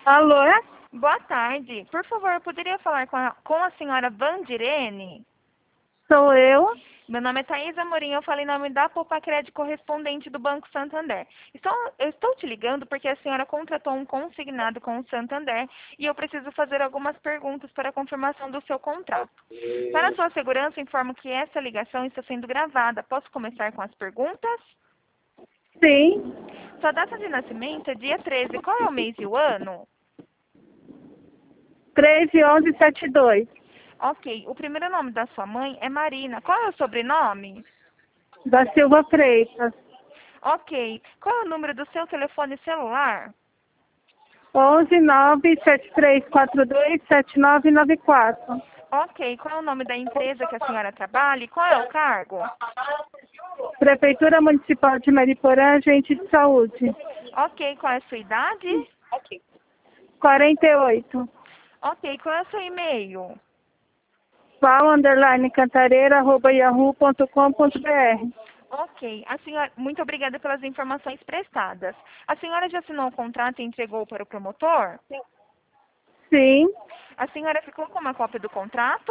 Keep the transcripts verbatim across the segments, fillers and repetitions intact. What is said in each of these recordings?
Alô, é? Boa tarde. Por favor, eu poderia falar com a, com a senhora Vandirene? Sou eu. Meu nome é Thaís Amorim, eu falei em nome da Popacred correspondente do Banco Santander. Estou, eu estou te ligando porque a senhora contratou um consignado com o Santander e eu preciso fazer algumas perguntas para a confirmação do seu contrato. Para sua segurança, informo que essa ligação está sendo gravada. Posso começar com as perguntas? Sim. Sua data de nascimento é dia treze. Qual é o mês e o ano? treze, onze, setenta e dois. Ok. O primeiro nome da sua mãe é Marina. Qual é o sobrenome? Da Silva Freitas. Ok. Qual é o número do seu telefone celular? onze, nove, sete três quatro dois, sete nove nove quatro. Ok. Qual é o nome da empresa que a senhora trabalha e qual é o cargo? Prefeitura Municipal de Mariporã, agente de saúde. Ok. Qual é a sua idade? quarenta e oito. Ok. Qual é o seu e-mail? Val, underline, cantareira, arroba, yahoo ponto com ponto br. Ok. A senhora, muito obrigada pelas informações prestadas. A senhora já assinou o contrato e entregou para o promotor? Sim. A senhora ficou com uma cópia do contrato?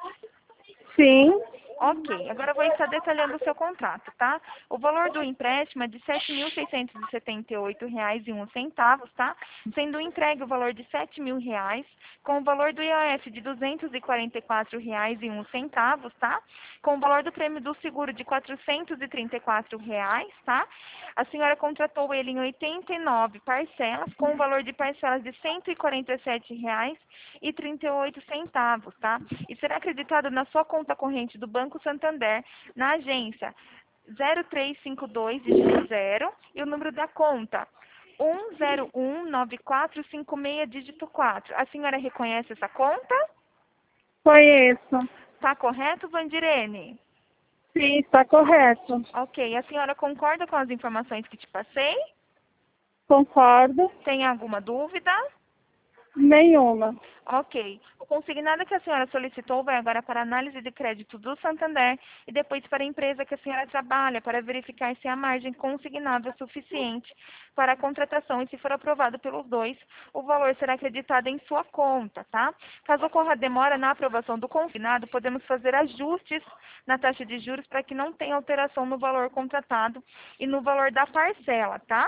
Sim. Ok, agora eu vou estar detalhando o seu contrato, tá? O valor do empréstimo é de sete mil seiscentos e setenta e oito reais e um centavos, tá? Sendo entregue o valor de sete mil reais, com o valor do I O F de duzentos e quarenta e quatro reais e um centavos, tá? Com o valor do prêmio do seguro de quatrocentos e trinta e quatro reais, tá? A senhora contratou ele em oitenta e nove parcelas, com o valor de parcelas de cento e quarenta e sete reais e trinta e oito centavos, tá? E será acreditado na sua conta corrente do Banco Santander, na agência zero três cinco dois, dígito zero, e o número da conta um zero um nove quatro cinco seis, dígito quatro. A senhora reconhece essa conta? Conheço. Tá correto, Vandirene? Sim, está correto. Ok. A senhora concorda com as informações que te passei? Concordo. Tem alguma dúvida? Nenhuma. Ok. O consignado que a senhora solicitou vai agora para a análise de crédito do Santander e depois para a empresa que a senhora trabalha para verificar se a margem consignada é suficiente para a contratação e se for aprovado pelos dois, o valor será acreditado em sua conta, tá? Caso ocorra demora na aprovação do consignado, podemos fazer ajustes na taxa de juros para que não tenha alteração no valor contratado e no valor da parcela, tá?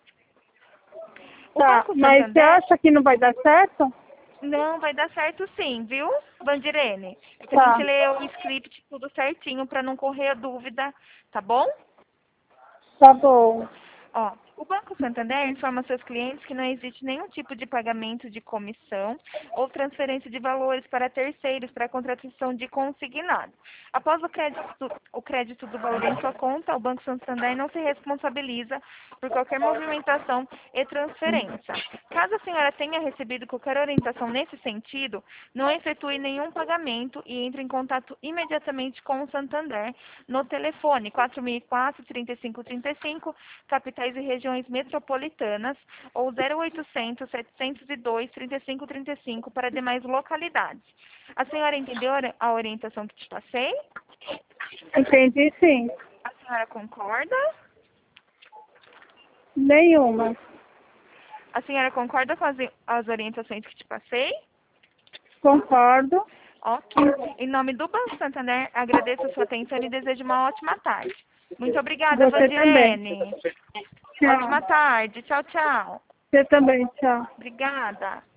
O Tá, Banco mas você Santander acha que não vai dar certo? não, vai dar certo sim, viu, Vandirene? É que a Tá, gente lê o script tudo certinho para não correr a dúvida, tá bom? tá bom. Ó, o Banco Santander informa seus clientes que não existe nenhum tipo de pagamento de comissão ou transferência de valores para terceiros para a contratação de consignado. Após o crédito, o crédito do valor em sua conta, o Banco Santander não se responsabiliza por qualquer movimentação e transferência. Caso a senhora tenha recebido qualquer orientação nesse sentido, não efetue nenhum pagamento e entre em contato imediatamente com o Santander no telefone quatro mil e quatro, trinta e cinco trinta e cinco, capitais e regiões metropolitanas, ou zero oitocentos, setecentos e dois, trinta e cinco trinta e cinco para demais localidades. A senhora entendeu a orientação que te passei? Entendi, sim. A senhora concorda? Nenhuma. A senhora concorda com as, as orientações que te passei? Concordo. Ok. Em nome do Banco Santander, agradeço a sua atenção e desejo uma ótima tarde. Muito obrigada, Você também. Vandirene. Tchau. Ótima tarde. Tchau, tchau. Você também, tchau. Obrigada.